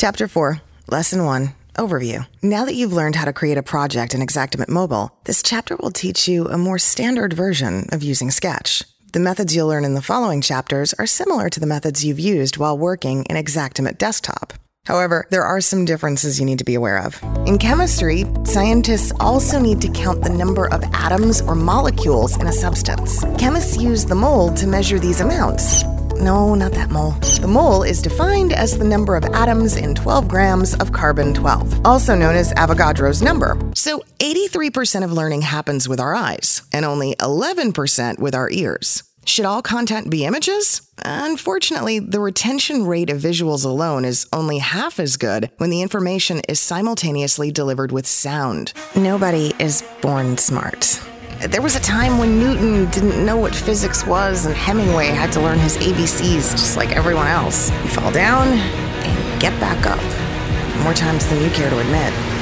Chapter 4, Lesson 1, Overview. Now that you've learned how to create a project in Xactimate Mobile, this chapter will teach you a more standard version of using Sketch. The methods you'll learn in the following chapters are similar to the methods you've used while working in Xactimate Desktop. However, there are some differences you need to be aware of. In chemistry, scientists also need to count the number of atoms or molecules in a substance. Chemists use the mole to measure these amounts. No, not that mole. The mole is defined as the number of atoms in 12 grams of carbon-12, also known as Avogadro's number. So 83% of learning happens with our eyes, and only 11% with our ears. Should all content be images? Unfortunately, the retention rate of visuals alone is only half as good when the information is simultaneously delivered with sound. Nobody is born smart. There was a time when Newton didn't know what physics was and Hemingway had to learn his ABCs just like everyone else. You fall down and get back up. More times than you care to admit.